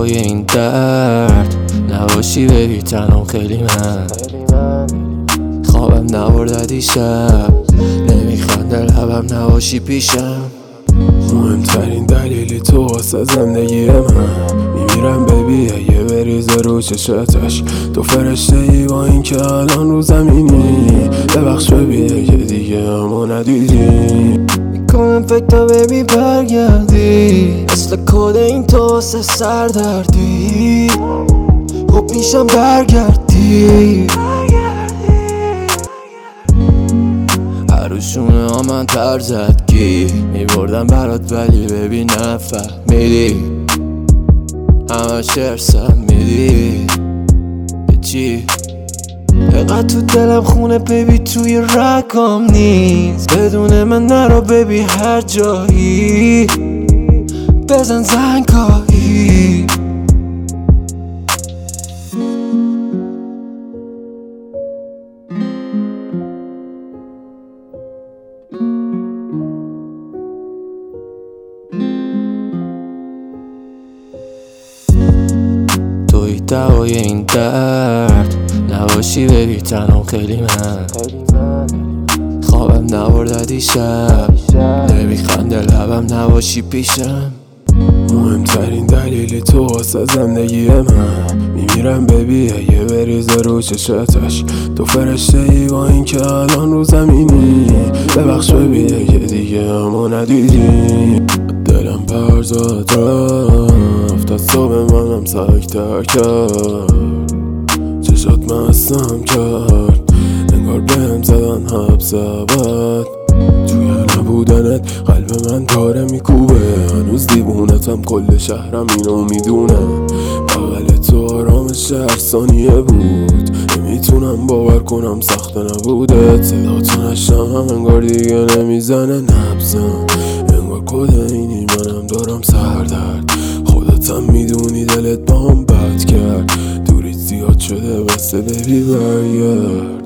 دوای این درد نباشی ببی تنم خیلی من خوابم نبرد دیشب نمیخنده لبم نباشی پیشم مهمترین دلیلی تو واسه زندگی من میمیرم ببی اگه بریز رو چشتش تو فرشته ای با این که الان رو زمینی ببخش ببی اگه دیگه همو ندیدی میکنم فکر تا ببی برگردی مثل کد این تو واسه سردردی خب پیشم برگردی عروشونه ها من تر زدگی میبردم برات ولی ببین نفهمیدی همش ارسم میدی به چی؟ اقدر تو دلم خونه ببی توی رگام نیست بدون من نرو ببی هر جایی بزن زنگایی توی دوای این درد نباشی ببی تنم خیلی من خوابم نبرد دیشب نمیخنده لبم نباشی پیشم مهمترین دلیلی تو واسه زندگی من میمیرم ببی اگه بریز رو چشتش تو فرشته ای با این که الان رو زمینی ببخش ببی اگه دیگه همو ندیدی دلم پرزاد رفت از صبح منم سکتر کرد چشات مستم کرد انگار بهم زدن حبس ابد توی نبودنت قلب من داره میکوبه هنوز دیوونتم کل شهرم اینو میدونه بغل تو آرامش هر ثانیه بود نمیتونم باور کنم سخت نبوده صداتو نشنم انگار دیگه نمیزنه نبزم انگار کد اینی منم دارم سردرد خودتم میدونی دلت با هم بد کرد دوریت زیاد شده بسه ببی برگرد